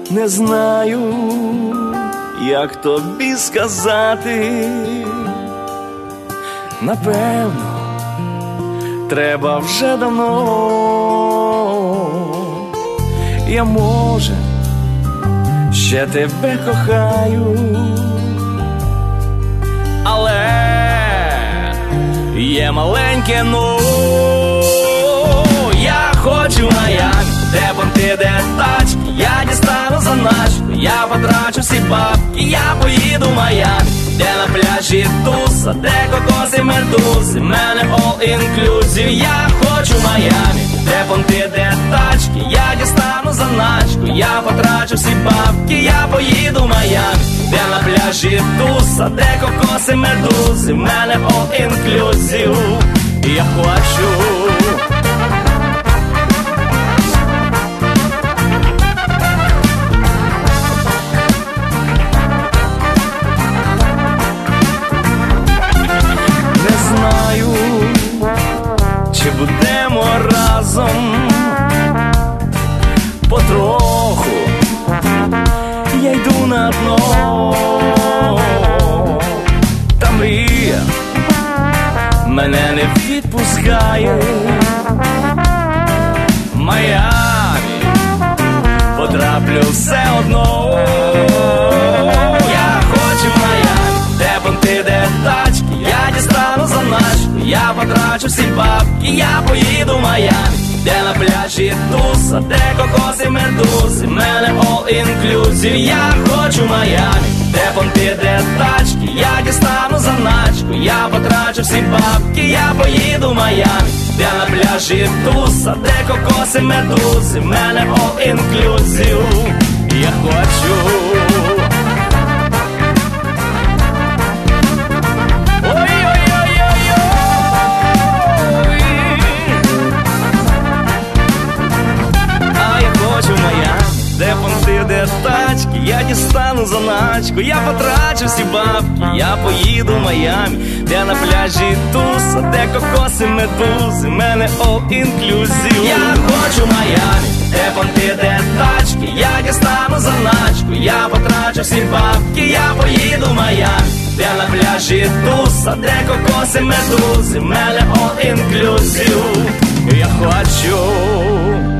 Не знаю, як тобі сказати. Напевно, треба вже давно. Я, може, ще тебе кохаю, але є маленьке но. Я хочу Майамі, де понти, де тачки. Я дістану заначку, я потрачу всі бабки. Я поїду в Майамі, де на пляжі туса, де кокоси, медузи, мене all inclusive. Я хочу Майамі, де понти, де тачки. Я дістану заначку, я потрачу всі бабки. Я поїду в Майамі, де на пляжі туса, де кокоси, медузи, мене all inclusive. Я хочу. Чи будемо разом потроху, я йду на дно, та мрія мене не відпускає. Майамі потраплю все одно. Я хочу Майамі, де понти, де тачки. Я дістану заначку, я потрачу всі бабки. Я поїду в Майамі, де на пляжі туса, де кокоси, медузи, мене all inclusive. Я хочу Майамі, де понти, де тачки. Я дістану заначку, я потрачу всі бабки. Я поїду в Майамі, де на пляжі туса, де кокоси, медузи, мене all inclusive. Я хочу. Де понти, де тачки, я дістану заначку, я потрачу всі бабки. Я поїду в Майамі, де на пляжі туса, де кокоси, медузи, мене all inclusive. Я хочу Майамі, де понти, де тачки. Я дістану заначку, я потрачу всі бабки. Я поїду в Майамі, де на пляжі туса, де кокоси, медузи, мене all inclusive. Я хочу.